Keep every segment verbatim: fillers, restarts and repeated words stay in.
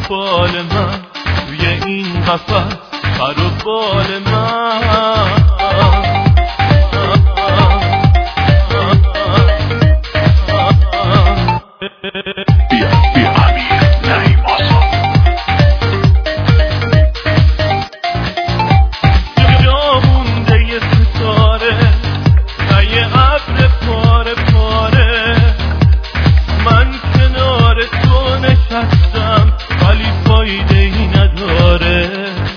فال من توی این قفس پر و بال من. بیا بیا امیر نعیم آسان. جا مونده یه ستاره و یه ابر پاره پاره، من کنار تو نشستم ولی فایده ای نداره.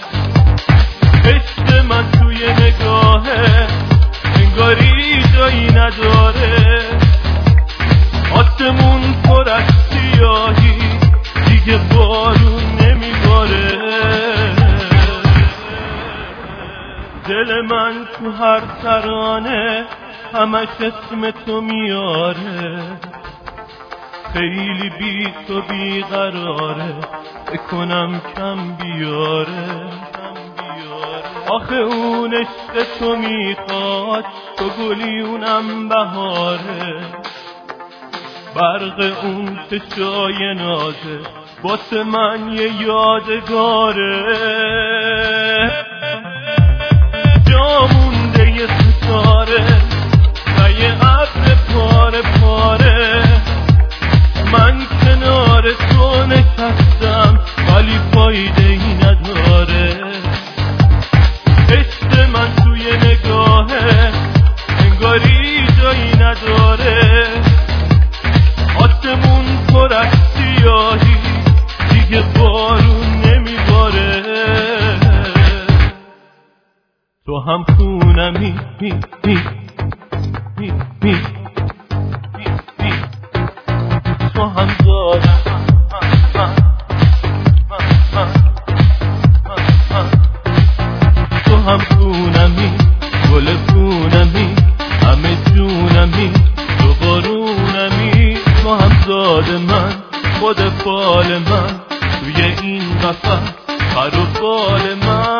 عشق من توی نگاهه انگاری جایی نداره. آسمون پر از سیاهی دیگه بارون نمیباره. دل من تو هر ترانه همش اسم تو میاره. خیلی بی تو بیقراره بکنم کم بیاره. آخه اون عشق تو میخواد تو گلی اونم بهاره. برق اون چشای نازه واسه من یه یادگاره. جا مونده یه ستاره و یه ابر پاره پاره، من کنار تو نشستم ولی فایده ای نداره. عشق من توی نگاهه انگاری جایی نداره. آسمون پر از سیاهی دیگه بارون نمیباره. تو هم خونمی می می می می می، تو هم دارم تو هم خونمی گل خونمی همه جونمی تو بارونمی. تو هم زاد من خود فال من توی این قفس پر و بال من.